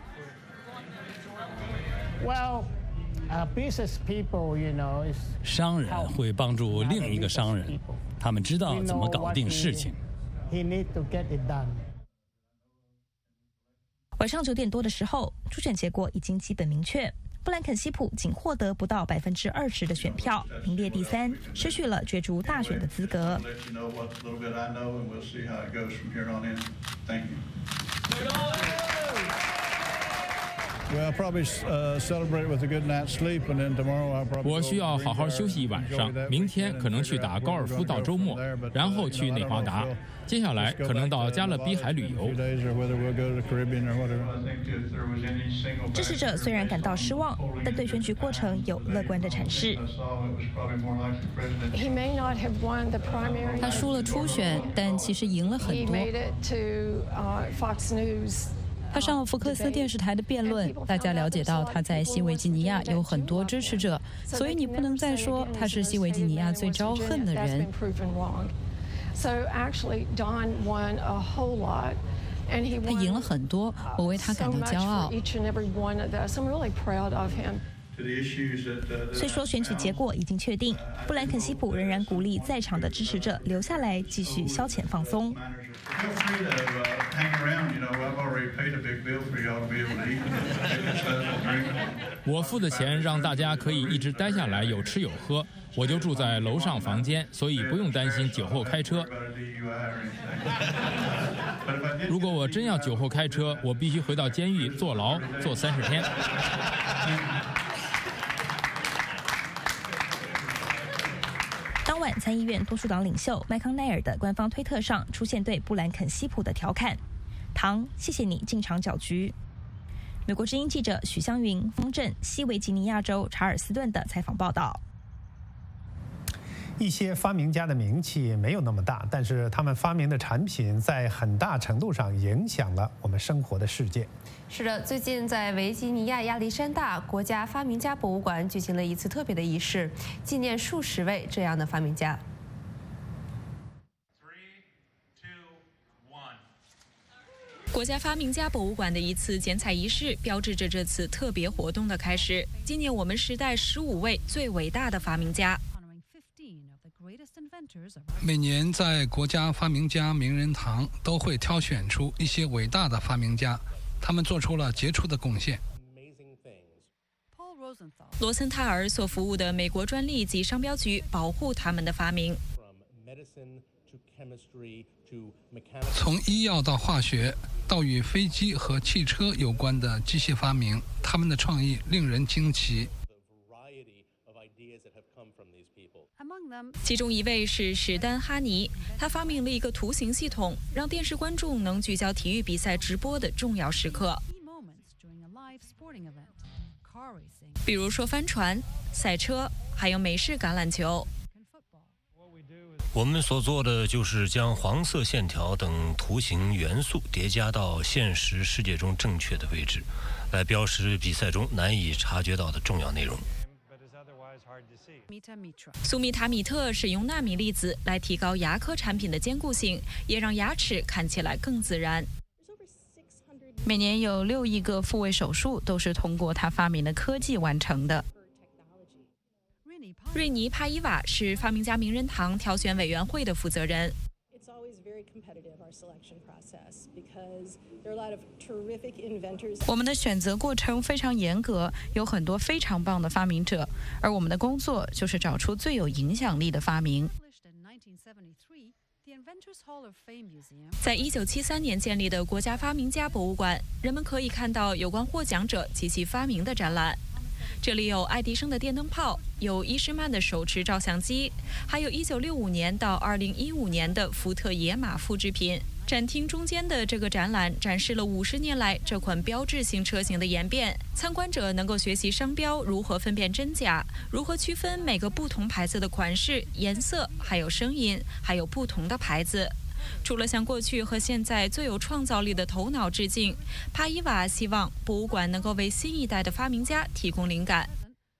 商人会帮助另一个商人，他们知道怎么搞定事情。 晚上九点多的时候，初选结果已经基本明确，布兰肯希普仅获得不到百分之二十的选票，名列第三，失去了角逐大选的资格。 我需要好好休息一晚上，明天可能去打高尔夫到周末，然后去内华达，接下来可能到加勒比海旅游。 支持者虽然感到失望，但对选举过程有乐观的阐释。 他输了初选，但其实赢了很多。他上了福克斯电视台的辩论，大家了解到他在西维吉尼亚有很多支持者，所以你不能再说他是西维吉尼亚最招恨的人。他赢了很多，我为他感到骄傲。 虽说选举结果已经确定，布兰肯希普仍然鼓励在场的支持者留下来继续消遣放松。 我付的钱让大家可以一直待下来，有吃有喝。我就住在楼上房间，所以不用担心酒后开车。如果我真要酒后开车，我必须回到监狱坐牢，坐三十天。 当晚，参议院多数党领袖麦康奈尔的官方推特上出现对布兰肯希普的调侃：“唐，谢谢你进场搅局。”美国之音记者许湘云、丰镇西维吉尼亚州查尔斯顿的采访报道。 一些发明家的名气没有那么大，但是他们发明的产品在很大程度上影响了我们生活的世界。 是的，最近在维吉尼亚亚历山大国家发明家博物馆举行了一次特别的仪式，纪念数十位这样的发明家。 国家发明家博物馆的一次剪彩仪式，标志着这次特别活动的开始，纪念我们时代十五位最伟大的发明家。 每年在国家发明家名人堂都会挑选出一些伟大的发明家，他们做出了杰出的贡献。 罗森塔尔所服务的美国专利及商标局保护他们的发明。 从医药到化学，到与飞机和汽车有关的机械发明，他们的创意令人惊奇。 其中一位是史丹哈尼，他发明了一个图形系统，让电视观众能聚焦体育比赛直播的重要时刻，比如说帆船、赛车，还有美式橄榄球。 我们所做的就是将黄色线条等图形元素叠加到现实世界中正确的位置，来标识比赛中难以察觉到的重要内容。 苏米塔米特使用纳米粒子来提高牙科产品的坚固性，也让牙齿看起来更自然。 每年有六亿个复位手术都是通过他发明的科技完成的。 瑞尼·帕伊瓦是发明家名人堂挑选委员会的负责人。我们的选择过程非常严格，有很多非常棒的发明者，而我们的工作就是找出最有影响力的发明。在一九七三年建立的国家发明家博物馆，人们可以看到有关获奖者及其发明的展览。这里有爱迪生的电灯泡，有伊施曼的手持照相机，还有一九六五年到二零一五年的福特野马复制品。展厅中间的这个展览展示了五十年来这款标志性车型的演变，参观者能够学习商标如何分辨真假，如何区分每个不同牌子的款式、颜色，还有声音，还有不同的牌子。除了向过去和现在最有创造力的头脑致敬，帕伊瓦希望博物馆能够为新一代的发明家提供灵感。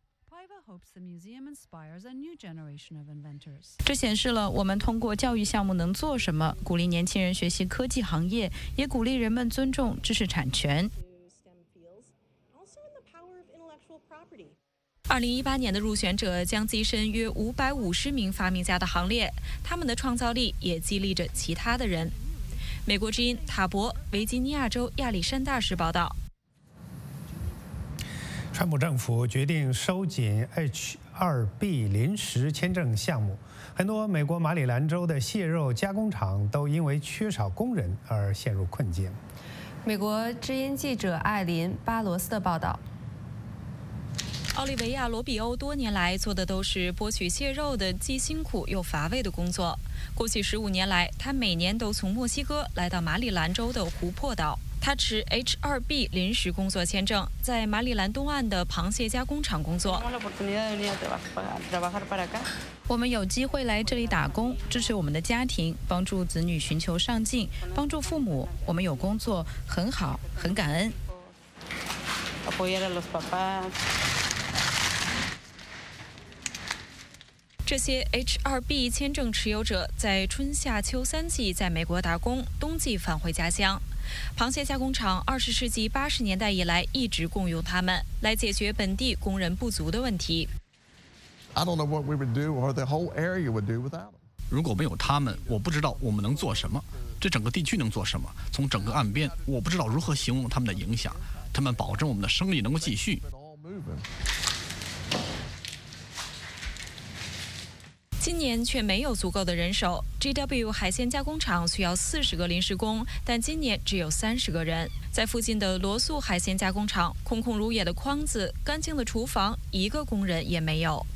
这显示了我们通过教育项目能做什么，鼓励年轻人学习科技行业，也鼓励人们尊重知识产权。二零一八年的入选者将跻身约五百五十名发明家的行列，他们的创造力也激励着其他的人。美国之音塔博，维吉尼亚州亚历山大市报道。 川普政府决定收紧 H 二 B 临时签证项目，很多美国马里兰州的蟹肉加工厂都因为缺少工人而陷入困境。 美国之音记者艾琳·巴罗斯的报道。 奥利维亚·罗比欧多年来做的都是剥取蟹肉的既辛苦又乏味的工作。过去十五年来，他每年都从墨西哥来到马里兰州的湖泊岛。他持 H 二 B 临时工作签证，在马里兰东岸的螃蟹加工厂工作。我们有机会来这里打工，支持我们的家庭，帮助子女寻求上进，帮助父母。我们有工作，很好，很感恩。这些 H 二 B 签证持有者在春夏秋三季在美国打工，冬季返回家乡。螃蟹加工厂二十世纪八十年代以来一直雇佣他们，来解决本地工人不足的问题。 如果没有他们，我不知道我们能做什么，这整个地区能做什么。从整个岸边，我不知道如何形容他们的影响。他们保证我们的生意能够继续。 今年却没有足够的人手 ，G W 海鲜加工厂需要四十个临时工，但今年只有三十个人。在附近的罗素海鲜加工厂，空空如也的筐子、干净的厨房，一个工人也没有。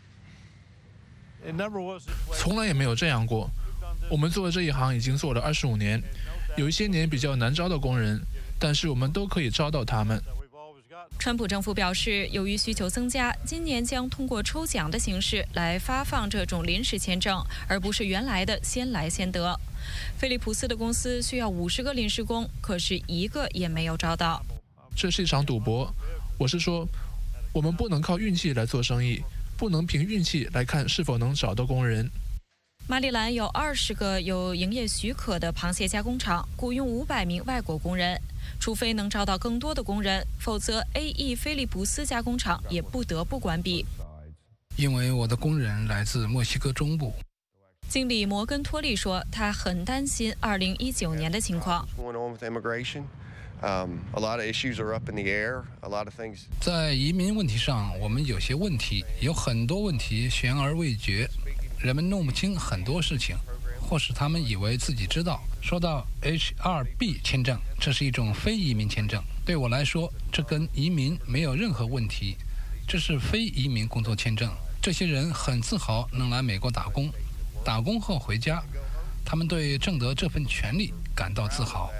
从来也没有这样过。我们做这一行已经做了二十五年，有一些年比较难招到工人，但是我们都可以招到他们。 川普政府表示，由于需求增加，今年将通过抽奖的形式来发放这种临时签证，而不是原来的先来先得。菲利普斯的公司需要五十个临时工，可是一个也没有招到。 这是一场赌博。我是说，我们不能靠运气来做生意，不能凭运气来看是否能找到工人。 马里兰有二十个有营业许可的螃蟹加工厂，雇佣五百名外国工人。除非能招到更多的工人，否则 A E 菲利普斯加工厂也不得不关闭。 因为我的工人来自墨西哥中部。 经理摩根托利说，他很担心二零一九年的情况。 在移民问题上，我们有些问题，有很多问题悬而未决，人们弄不清很多事情。或是他们以为自己知道。说到 H 二 B 签证，这是一种非移民签证。对我来说，这跟移民没有任何问题。这是非移民工作签证。这些人很自豪能来美国打工，打工后回家，他们对挣得这份权利感到自豪。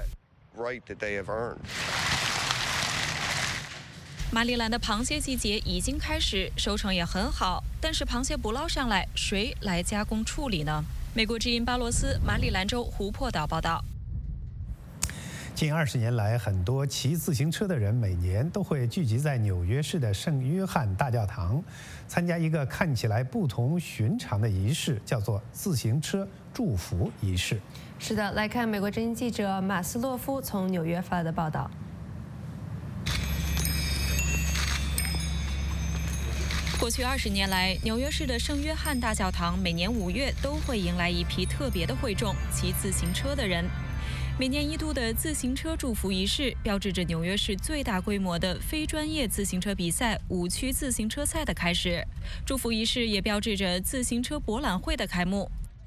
马里兰的螃蟹季节已经开始，收成也很好，但是螃蟹捕捞上来，谁来加工处理呢？美国之音巴罗斯马里兰州湖泊岛报道。 近二十年来，很多骑自行车的人每年都会聚集在纽约市的圣约翰大教堂，参加一个看起来不同寻常的仪式，叫做自行车祝福仪式。 是的，来看美国之音记者马斯洛夫从纽约发来的报道。 过去二十年来，纽约市的圣约翰大教堂每年五月都会迎来一批特别的会众骑自行车的人。每年一度的自行车祝福仪式，标志着纽约市最大规模的非专业自行车比赛五区自行车赛的开始。祝福仪式也标志着自行车博览会的开幕。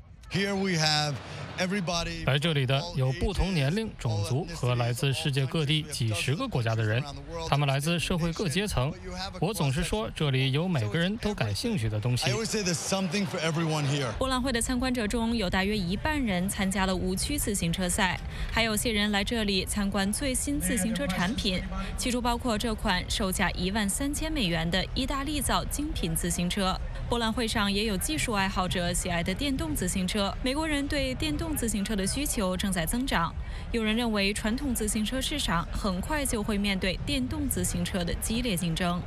来这里的有不同年龄、种族和来自世界各地几十个国家的人，他们来自社会各阶层。我总是说，这里有每个人都感兴趣的东西。 博览会的参观者中有大约一半人参加了五区自行车赛，还有些人来这里参观最新自行车产品，其中包括这款售价一万三千美元的意大利造精品自行车。博览会上也有技术爱好者喜爱的电动自行车。美国人对电动自行车的需求正在增长，有人认为传统自行车市场很快就会面对电动自行车的激烈竞争。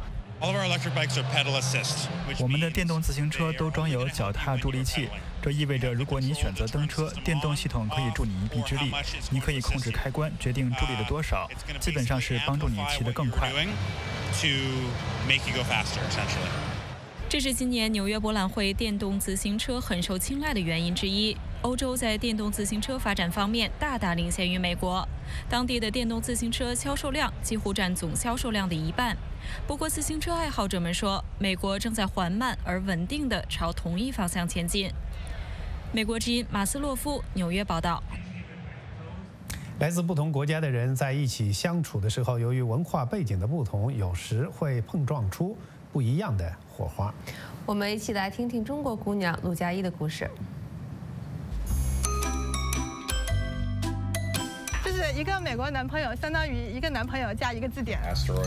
我们的电动自行车都装有脚踏助力器，这意味着如果你选择蹬车，电动系统可以助你一臂之力，你可以控制开关决定助力的多少，基本上是帮助你骑得更快。 这是今年纽约博览会电动自行车很受青睐的原因之一。欧洲在电动自行车发展方面大大领先于美国，当地的电动自行车销售量几乎占总销售量的一半。不过，自行车爱好者们说，美国正在缓慢而稳定地朝同一方向前进。美国之音马斯洛夫，纽约报道。 来自不同国家的人在一起相处的时候，由于文化背景的不同，有时会碰撞出不一样的火花。 我们一起来听听中国姑娘陆佳一的故事。 就是一个美国男朋友，相当于一个男朋友加一个字典。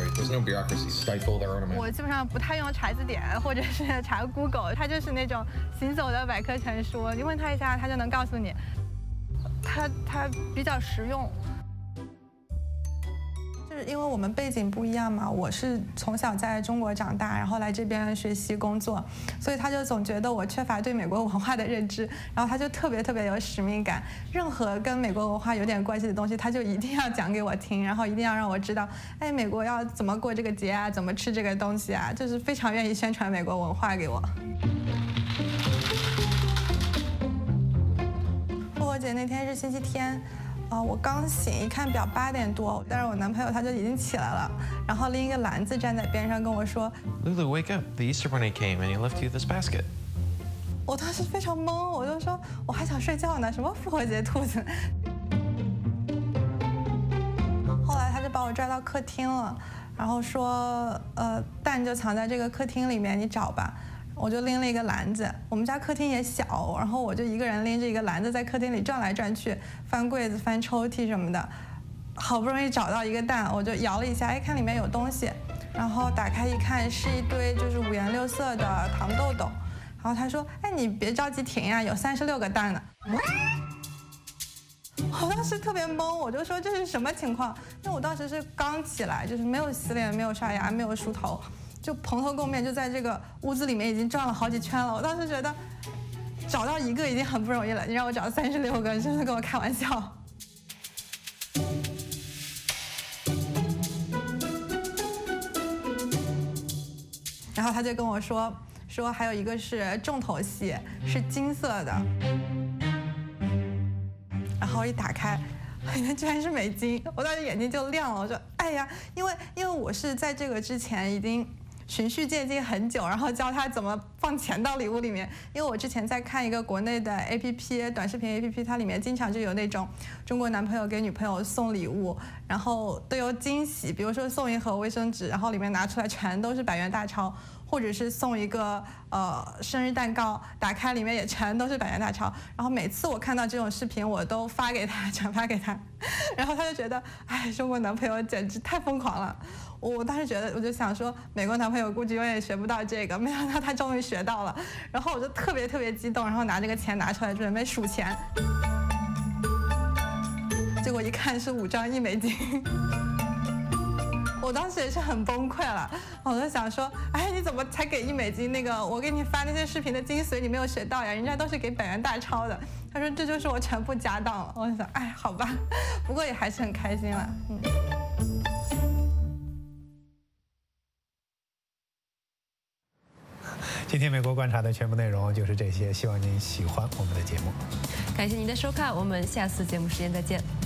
我基本上不太用查字典，或者是查 Google， 它就是那种行走的百科全书，你问他一下，他就能告诉你。它它比较实用。就是因为我们背景不一样嘛，我是从小在中国长大，然后来这边学习工作，所以他就总觉得我缺乏对美国文化的认知，然后他就特别特别有使命感，任何跟美国文化有点关系的东西，他就一定要讲给我听，然后一定要让我知道，哎，美国要怎么过这个节啊，怎么吃这个东西啊，就是非常愿意宣传美国文化给我。复活节那天是星期天。啊、呃，我刚醒，一看表八点多，但是我男朋友他就已经起来了，然后拎一个篮子站在边上跟我说 ：“Lulu, wake up! The Easter Bunny came and he left you this basket.” 我当时非常懵，我就说我还想睡觉呢，什么复活节兔子？后来他就把我拽到客厅了，然后说：“呃，蛋就藏在这个客厅里面，你找吧。”我就拎了一个篮子，我们家客厅也小，然后我就一个人拎着一个篮子在客厅里转来转去，翻柜子、翻抽屉什么的，好不容易找到一个蛋，我就摇了一下，哎，看里面有东西，然后打开一看，是一堆就是五颜六色的糖豆豆，然后他说，哎，你别着急停呀，有三十六个蛋呢。我当时特别懵，我就说这是什么情况？因为我当时是刚起来，就是没有洗脸、没有刷牙、没有梳头。就蓬头垢面，就在这个屋子里面已经转了好几圈了。我当时觉得找到一个已经很不容易了，你让我找三十六个，真是跟我开玩笑。然后他就跟我说，说还有一个是重头戏，是金色的。然后一打开，里面居然是美金，我当时眼睛就亮了。我说，哎呀，因为因为我是在这个之前已经循序渐进很久，然后教他怎么放钱到礼物里面。因为我之前在看一个国内的 A P P 短视频 A P P， 它里面经常就有那种中国男朋友给女朋友送礼物，然后都有惊喜，比如说送一盒卫生纸，然后里面拿出来全都是百元大钞，或者是送一个呃生日蛋糕，打开里面也全都是百元大钞。然后每次我看到这种视频，我都发给他，转发给他，然后他就觉得，哎，中国男朋友简直太疯狂了。我当时觉得，我就想说，美国男朋友估计永远学不到这个，没想到他终于学到了。然后我就特别特别激动，然后拿这个钱拿出来准备数钱，结果一看是五张一美金。我当时也是很崩溃了，我就想说，哎，你怎么才给一美金？那个我给你发那些视频的精髓你没有学到呀，人家都是给百元大钞的。他说这就是我全部家当了。我就想，哎，好吧，不过也还是很开心了，嗯。 今天美国观察的全部内容就是这些，希望您喜欢我们的节目。 感谢您的收看，我们下次节目时间再见。